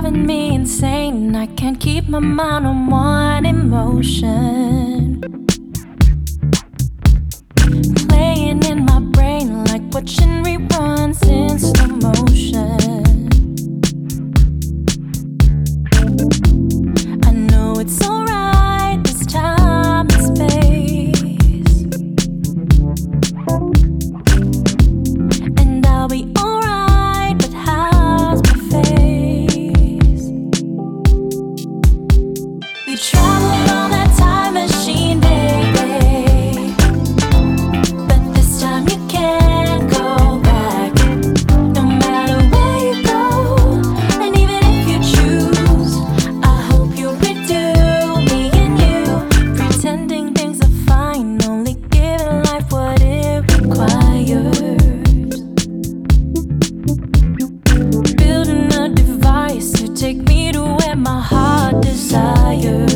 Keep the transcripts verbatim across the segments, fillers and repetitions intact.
driving me insane. I can't keep my mind on one emotion. Playing in my brain like watching reruns in slow motion. I know it's alright, this time and space, and I'll be alright, but how's my face? You traveled on that time machine, baby, but this time you can't go back. No matter where you go, and even if you choose, I hope you redo me and you, pretending things are fine, only giving life what it requires. Building a device to take me to where my heart desires.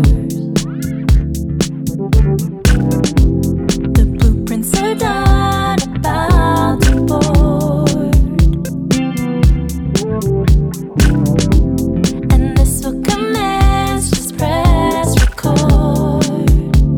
The blueprints are done, about to board, and this will commence. Just press record.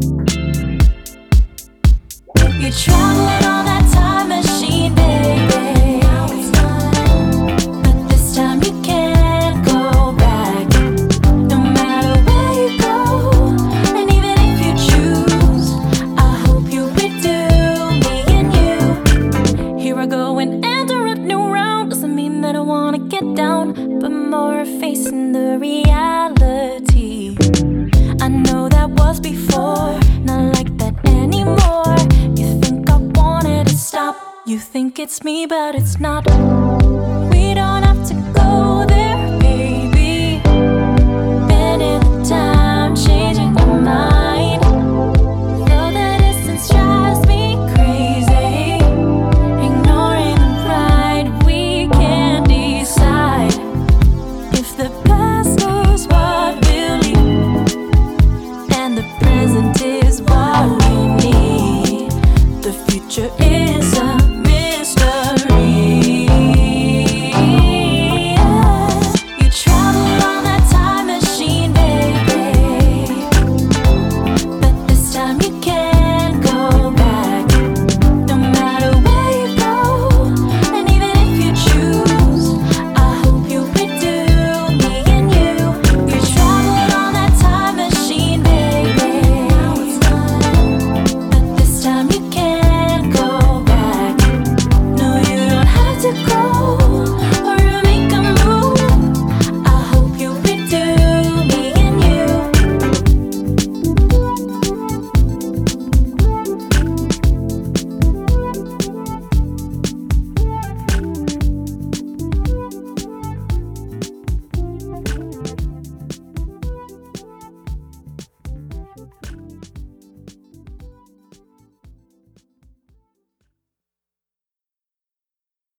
You traveled on that time machine, baby, but this time you can't go back. No matter where you go, and even if you choose, I hope you redo me and you. Here I go and enter a new round. Doesn't mean that I wanna get down, but more facing the reality. I know that was before, not like that anymore. You think I wanted to stop, you think it's me, but it's not.